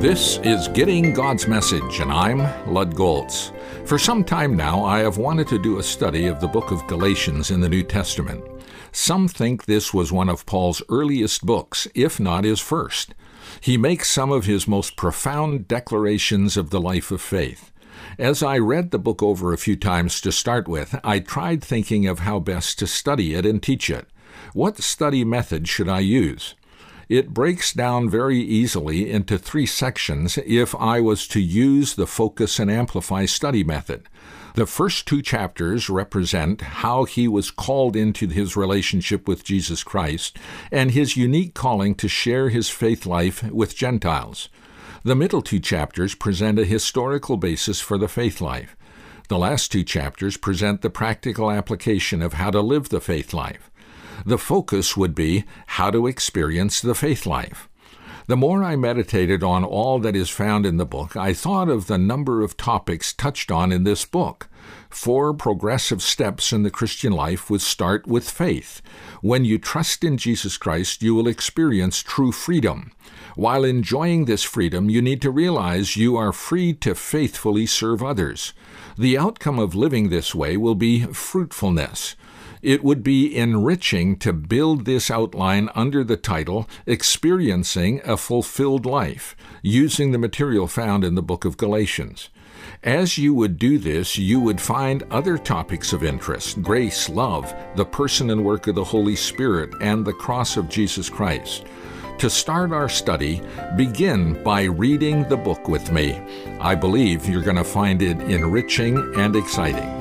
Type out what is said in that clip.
This is Getting God's Message, and I'm Lud Goltz. For some time now, I have wanted to do a study of the book of Galatians in the New Testament. Some think this was one of Paul's earliest books, if not his first. He makes some of his most profound declarations of the life of faith. As I read the book over a few times to start with, I tried thinking of how best to study it and teach it. What study method should I use? It breaks down very easily into 3 sections if I was to use the Focus and Amplify study method. The first 2 chapters represent how he was called into his relationship with Jesus Christ and his unique calling to share his faith life with Gentiles. The middle 2 chapters present a historical basis for the faith life. The last 2 chapters present the practical application of how to live the faith life. The focus would be how to experience the faith life. The more I meditated on all that is found in the book, I thought of the number of topics touched on in this book. 4 progressive steps in the Christian life would start with faith. When you trust in Jesus Christ, you will experience true freedom. While enjoying this freedom, you need to realize you are free to faithfully serve others. The outcome of living this way will be fruitfulness. It would be enriching to build this outline under the title, Experiencing a Fulfilled Life, using the material found in the book of Galatians. As you would do this, you would find other topics of interest: grace, love, the person and work of the Holy Spirit, and the cross of Jesus Christ. To start our study, begin by reading the book with me. I believe you're going to find it enriching and exciting.